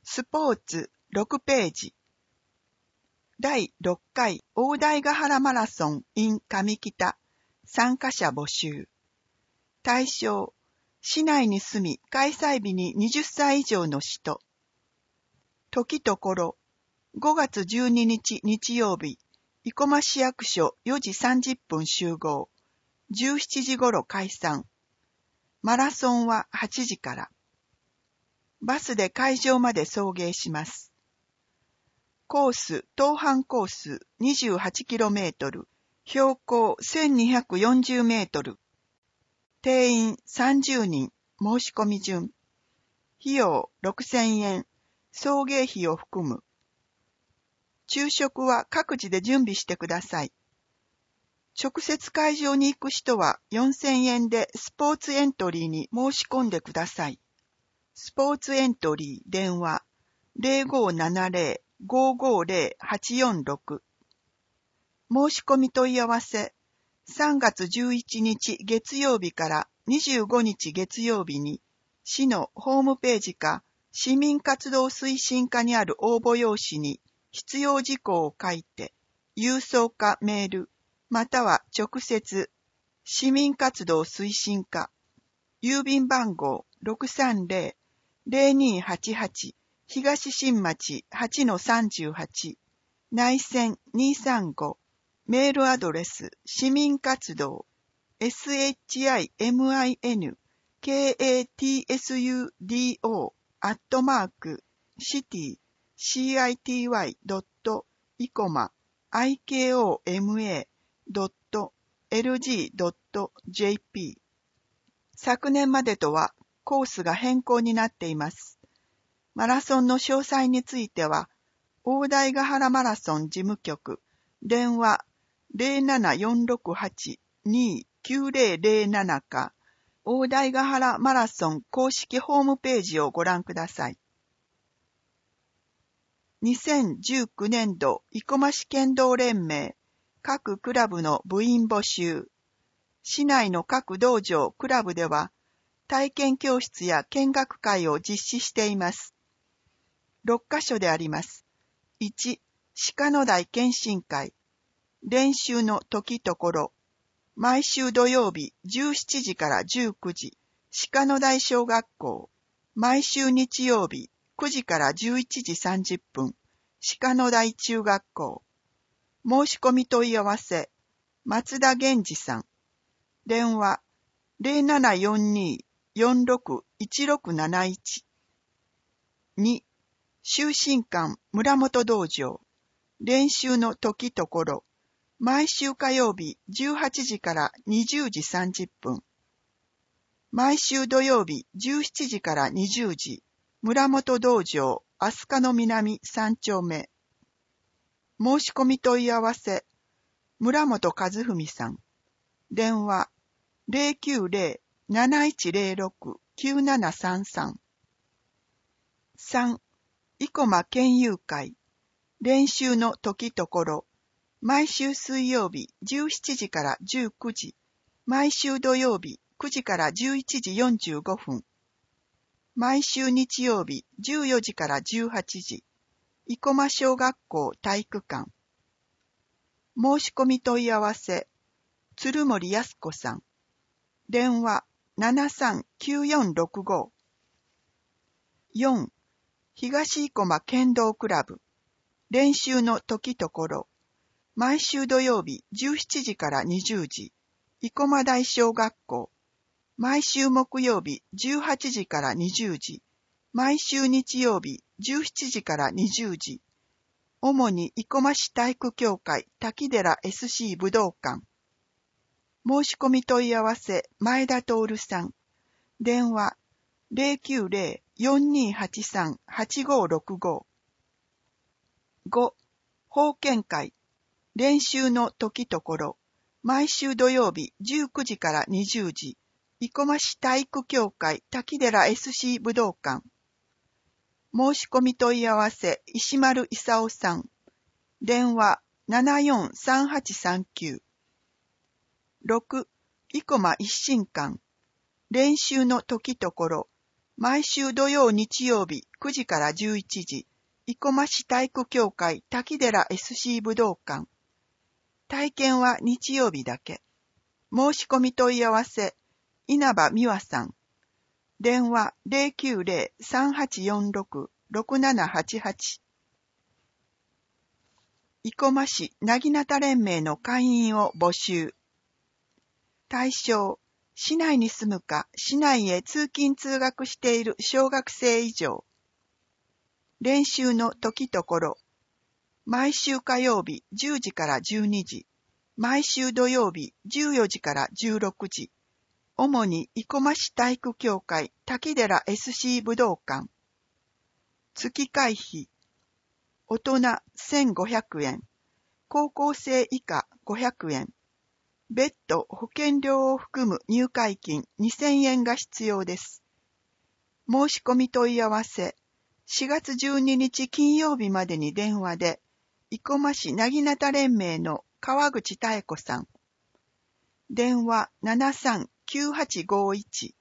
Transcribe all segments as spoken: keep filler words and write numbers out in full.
スポーツろくページ。だいろっかい大台ヶ原マラソン in 上北参加者募集。対象、市内に住み開催日にはたち以上の人。時ところ、ごがつじゅうににち日曜日、生駒市役所よじさんじゅっぷん集合、じゅうしちじ頃解散。マラソンははちじから。バスで会場まで送迎します。コース、東半コース にじゅうはちキロメートル、標高せんにひゃくよんじゅうメートル。定員さんじゅうにん、申し込み順。費用ろくせんえん、送迎費を含む。昼食は各自で準備してください。直接会場に行く人はよんせんえんでスポーツエントリーに申し込んでください。スポーツエントリー電話 ゼロごななゼロ ごごゼロ はちよんろく。申し込み問い合わせさんがつじゅういちにち月曜日からにじゅうごにち月曜日に市のホームページか市民活動推進課にある応募用紙に必要事項を書いて郵送かメールまたは直接市民活動推進課郵便番号 ろくさんゼロ ゼロにはちはち 東新町 はちのさんじゅうはち 内線にさんごメールアドレス市民活動 シミン活動 アットマーク シティ シーアイティーワイ ドット イコマ アイケーオーエムエー ドット エルジー ドット ジェーピー。 昨年までとはコースが変更になっています。マラソンの詳細については大台ヶ原マラソン事務局電話 ゼロななよんろくはち にきゅうゼロゼロなな か大台ヶ原マラソン公式ホームページをご覧ください。にせんじゅうきゅうねんど生駒市剣道連盟各クラブの部員募集。市内の各道場、クラブでは体験教室や見学会を実施しています。ろっかしょであります。いち、鹿野台検診会。練習の時ところ。毎週土曜日じゅうしちじからじゅうくじ、鹿野台小学校。毎週日曜日くじからじゅういちじさんじゅっぷん、鹿野台中学校。申し込み問い合わせ、松田源次さん。電話、ゼロななよんに よんろく いちろくなないち。に、修身館村本道場。練習の時ところ。毎週火曜日じゅうはちじからにじゅうじさんじゅっぷん。毎週土曜日じゅうしちじからにじゅうじ。村本道場、飛鳥の南さんちょうめ。申し込み問い合わせ、村本和文さん。電話、ゼロきゅうゼロ なないちゼロろく きゅうななさんさん。さん、生駒県友会。練習の時ところ。毎週水曜日じゅうしちじからじゅうくじ。毎週土曜日くじからじゅういちじよんじゅうごふん。毎週日曜日じゅうよじからじゅうはちじ。生駒小学校体育館。申し込み問い合わせ、鶴森康子さん。電話 ななさんきゅうよんろくご。よん、東生駒剣道クラブ。練習の時ところ。毎週土曜日じゅうしちじからにじゅうじ。生駒台小学校。毎週木曜日じゅうはちじからにじゅうじ。毎週日曜日じゅうしちじからにじゅうじ。主に生駒市体育協会滝寺 エスシー 武道館。申し込み問い合わせ前田徹さん。電話 ゼロきゅうゼロ よんにはちさん はちごろくご。ご、保健会。練習の時ところ。毎週土曜日じゅうくじからにじゅうじ。生駒市体育協会滝寺 エスシー 武道館。申し込み問い合わせ石丸勲さん。電話 ななよんさんはちさんきゅう。ろく、生駒一心館。練習の時ところ。毎週土曜日曜日くじからじゅういちじ、生駒市体育協会滝寺 エスシー 武道館。体験は日曜日だけ。申し込み問い合わせ、稲葉美和さん。電話 ゼロきゅうゼロ さんはちよんろく ろくななはちはち。生駒市なぎなた連盟の会員を募集。対象、市内に住むか市内へ通勤通学している小学生以上。練習の時ところ、毎週火曜日じゅうじからじゅうにじ、毎週土曜日じゅうよじからじゅうろくじ、主に生駒市体育協会滝寺 エスシー 武道館。月会費、大人せんごひゃくえん、高校生以下ごひゃくえん、別途保険料を含む入会金にせんえんが必要です。申し込み問い合わせ、しがつじゅうににち金曜日までに電話で、生駒市なぎなた連盟の川口妙子さん。電話 ななさんきゅうはちごいち。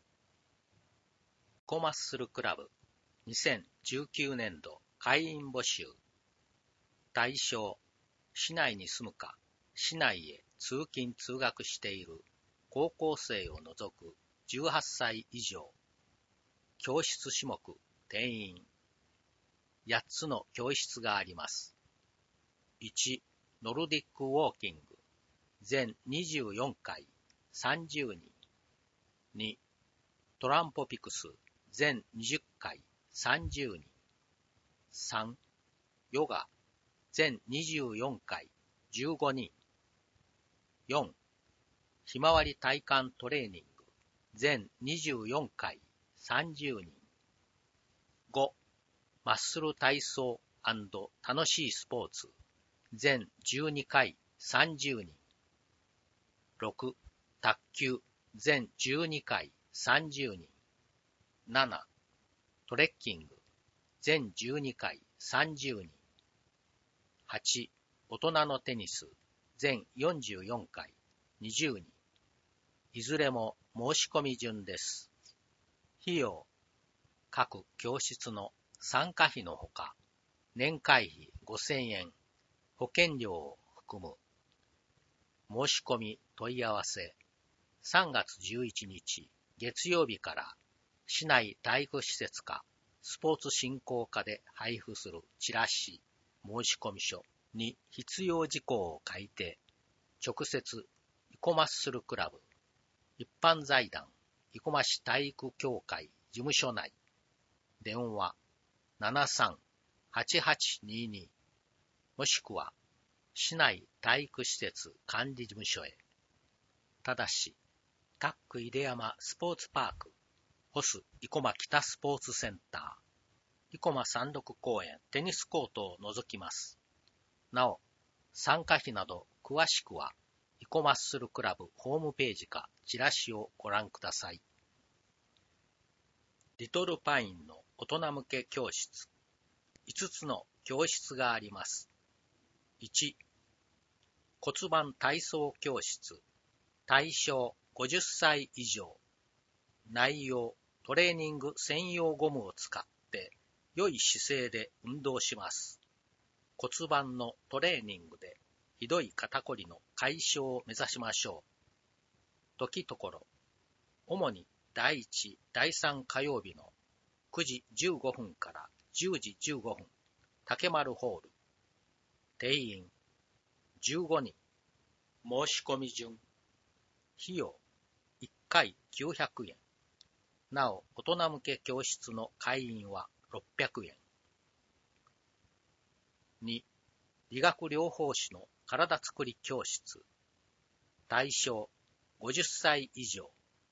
生駒ッスルクラブにせんじゅうきゅうねんど会員募集。対象、市内に住むか市内へ通勤通学している高校生を除くじゅうはっさい以上。教室種目、定員。やっつの教室があります。いち、ノルディックウォーキング、全にじゅうよんかい、さんじゅうにん。に、トランポピクス、全にじゅっかい、さんじゅうにん。さん、ヨガ、全にじゅうよんかい、じゅうごにん。よん、ひまわり体幹トレーニング、全にじゅうよんかい、さんじゅうにん。ご、マッスル体操&楽しいスポーツ、全じゅうにかい、さんじゅうにん。ろく、卓球、全じゅうにかい、さんじゅうにん。なな、トレッキング、全じゅうにかい、さんじゅうにん。はち、大人のテニス、全よんじゅうよんかい、にじゅうにん。いずれも申し込み順です。費用、各教室の参加費のほか、年会費ごせんえん、保険料を含む。申し込み問い合わせ、さんがつじゅういちにち月曜日から市内体育施設かスポーツ振興課で配布するチラシ、申込書に必要事項を書いて、直接生駒ッスルクラブ、一般財団生駒市体育協会事務所内、電話 ななさん はちはちにに もしくは市内体育施設管理事務所へ。ただし、タック出山スポーツパーク、ホス生駒北スポーツセンター、生駒山麓公園テニスコートを除きます。なお、参加費など詳しくは、生駒ッスルクラブホームページかチラシをご覧ください。リトルパインの大人向け教室。いつつの教室があります。いち、骨盤体操教室。対象ごじゅっさい以上。内容、トレーニング専用ゴムを使って良い姿勢で運動します。骨盤のトレーニングでひどい肩こりの解消を目指しましょう。時ところ、主にだいいち、だいさん火曜日のくじじゅうごふんからじゅうじじゅうごふん、竹丸ホール。定員じゅうごにん。申し込み順。費用いっかいきゅうひゃくえん。なお、大人向け教室の会員はろっぴゃくえん。に、理学療法士の体づくり教室。対象ごじゅっさい以上。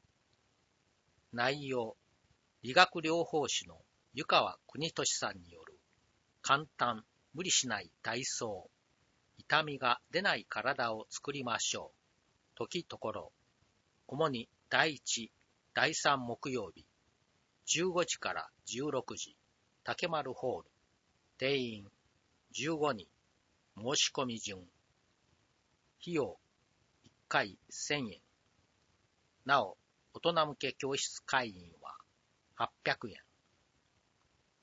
内容、理学療法士の湯川国俊さんによる簡単、無理しない体操。痛みが出ない体を作りましょう。時ところ、主にだいいち、だいさん木曜日、じゅうごじからじゅうろくじ、竹丸ホール。定員じゅうごにん。申し込み順。費用いっかいせんえん。なお、大人向け教室会員ははっぴゃくえん。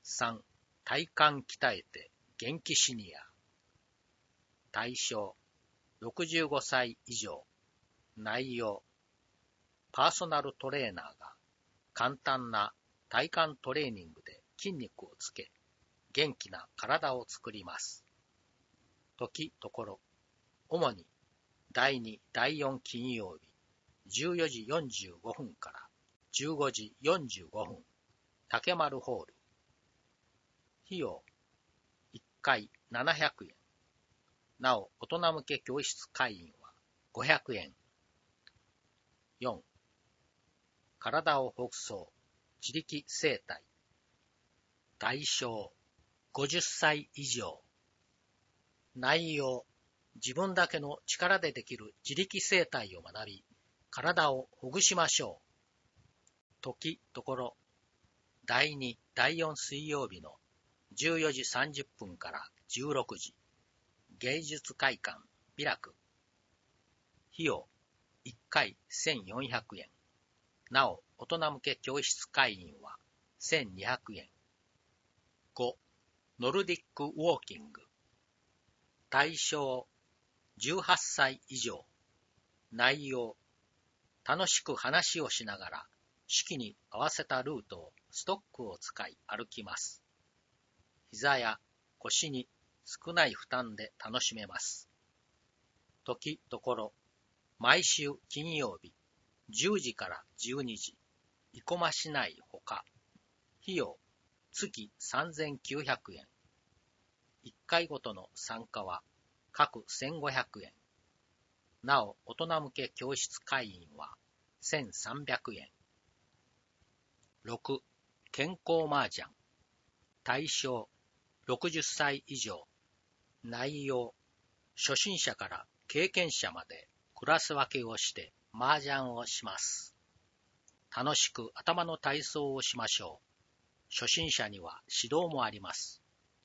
さん、体幹鍛えて元気シニア。対象、ろくじゅうごさい以上。内容、パーソナルトレーナーが簡単な体幹トレーニングで筋肉をつけ、元気な体を作ります。時ところ、主にだいに、だいよん金曜日、じゅうよじよんじゅうごふんからじゅうごじよんじゅうごふん、竹丸ホール。費用、いっかいななひゃくえん。なお、大人向け教室会員はごひゃくえん。よん、体をほぐそう、自力整体。対象、ごじゅっさい以上。内容、自分だけの力でできる自力整体を学び、体をほぐしましょう。時ところ、だいに、だいよん水曜日のじゅうよじさんじゅっぷんからじゅうろくじ、芸術会館美楽。費用、いっかいせんよんひゃくえん。なお、大人向け教室会員はせんにひゃくえん。ご、ノルディックウォーキング。対象、じゅうはっさい以上。内容、楽しく話をしながら、四季に合わせたルートをストックを使い歩きます。膝や腰に少ない負担で楽しめます。時ところ、毎週金曜日、じゅうじからじゅうにじ、生駒市内ほか。費用、月さんぜんきゅうひゃくえん。いっかいごとの参加は各せんごひゃくえん。なお、大人向け教室会員はせんさんびゃくえん。ろく、健康麻雀。対象、ろくじゅっさい以上。内容、初心者から経験者までクラス分けをして麻雀をします。楽しく頭の体操をしましょう。初心者には指導もあります。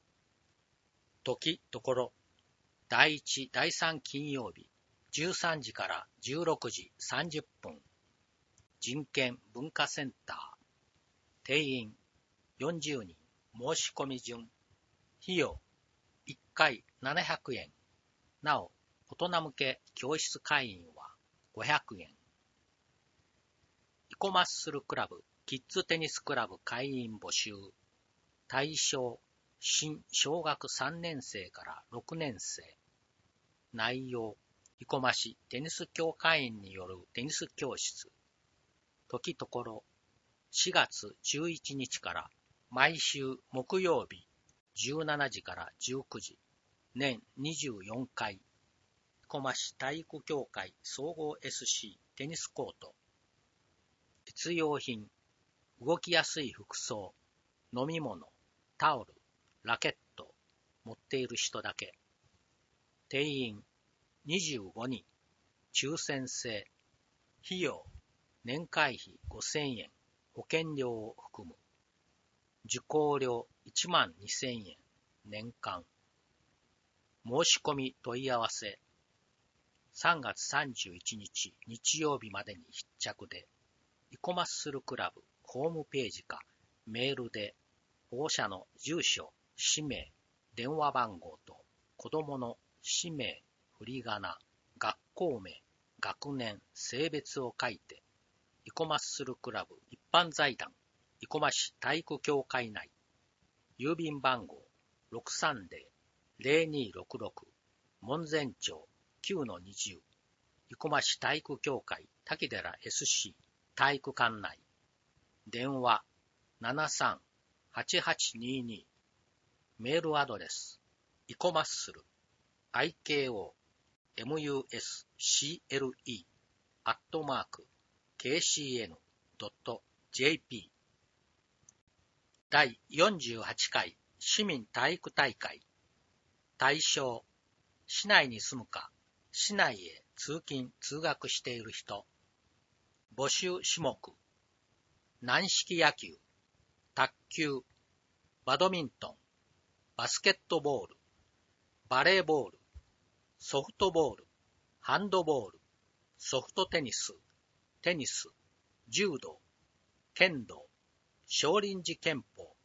時ところ、だいいち、だいさん金曜日、じゅうさんじからじゅうろくじさんじゅっぷん。人権文化センター。定員よんじゅうにん。申し込み順。費用いっかいななひゃくえん。なお、大人向け教室会員はごひゃくえん。イコマッスルクラブキッズテニスクラブ会員募集。対象、新小学さんねん生からろくねん生。内容、生駒市テニス協会員によるテニス教室。時ところ、しがつじゅういちにちから毎週木曜日じゅうしちじからじゅうくじ、年にじゅうよんかい。生駒市体育協会総合 エスシー テニスコート。必要品、動きやすい服装、飲み物、タオル、ラケット、持っている人だけ。定員にじゅうごにん、抽選制。費用、年会費ごせんえん、保険料を含む。受講料いちまんにせんえん、年間。申し込み問い合わせ。さんがつさんじゅういちにち日曜日までに必着で、イコマッスルクラブホームページかメールで保護者の住所、氏名、電話番号と子供の氏名、振り仮名、学校名、学年、性別を書いて、イコマッスルクラブ一般財団、生駒市体育協会内、郵便番号 ろくさんぜろ ぜろにろくろく、門前町 きゅうのにじゅう、生駒市体育協会滝寺 エスシー 体育館内。電話 ななさんはちはちにに。メールアドレス、イコマッスル、アイケーオーエムユーエスシーエルイー、アットマーク、ケーシーエヌドットジェーピー。だいよんじゅうはちかい市民体育大会。対象、市内に住むか、市内へ通勤・通学している人。募集種目、軟式野球、卓球、バドミントン、バスケットボール、バレーボール、ソフトボール、ハンドボール、ソフトテニス、テニス、柔道、剣道、少林寺拳法、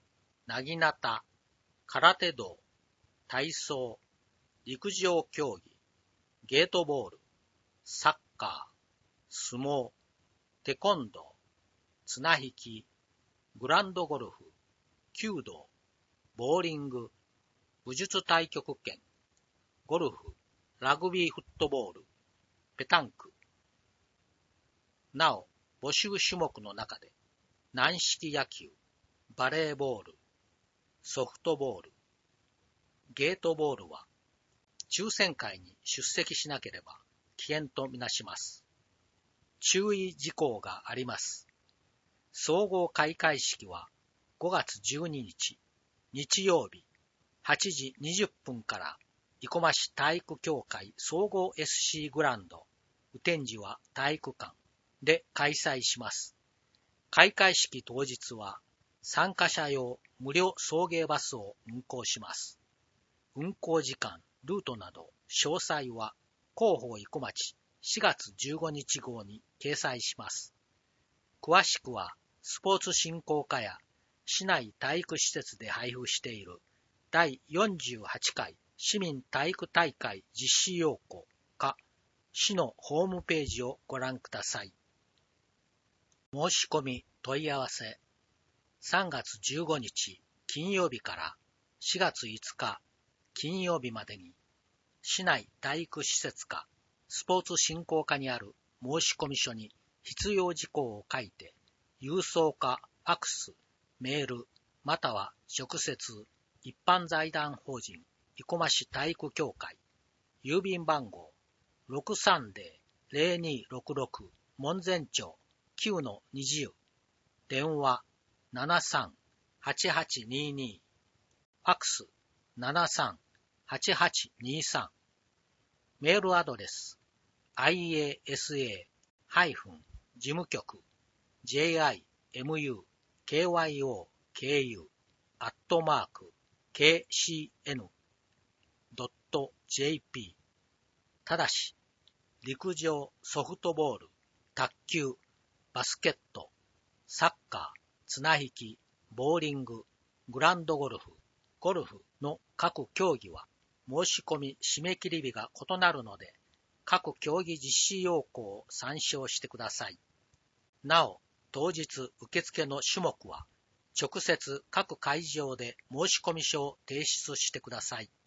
なぎなた、空手道、体操、陸上競技、ゲートボール、サッカー、相撲、テコンドー、綱引き、グランドゴルフ、弓道、ボーリング、武術太極拳、ゴルフ、ラグビーフットボール、ペタンク。なお、募集種目の中で、軟式野球、バレーボール、ソフトボール、ゲートボールは、抽選会に出席しなければ危険とみなします。注意事項があります。総合開会式はごがつじゅうににち、日曜日、はちじにじゅっぷんから生駒市体育協会総合 エスシー グランド、雨天時は体育館で開催します。開会式当日は参加者用無料送迎バスを運行します。運行時間、ルートなど詳細は広報生駒町しがつじゅうごにち号に掲載します。詳しくはスポーツ振興課や市内体育施設で配布しているだいよんじゅうはちかい市民体育大会実施要項か市のホームページをご覧ください。申し込み問い合わせさんがつじゅうごにち金曜日からしがついつか金曜日までに市内体育施設課スポーツ振興課にある申込書に必要事項を書いて郵送かファクス、メールまたは直接一般財団法人生駒市体育協会郵便番号 ろくさんぜろ ぜろにろくろく 門前町 きゅうのにじゅう 電話 ななさん はちはちにに ファクス ななさん はちはちにさん メールアドレス アイエーエスエー 事務局 ジェイアイエムユーケーワイオーケーユー アットマーク ケーシーエヌ ドット ジェーピー ただし陸上、ソフトボール、卓球、バスケット、サッカー、綱引き、ボーリング、グランドゴルフ、ゴルフの各競技は申し込み締め切り日が異なるので各競技実施要項を参照してください。なお、当日受付の種目は直接各会場で申込書を提出してください。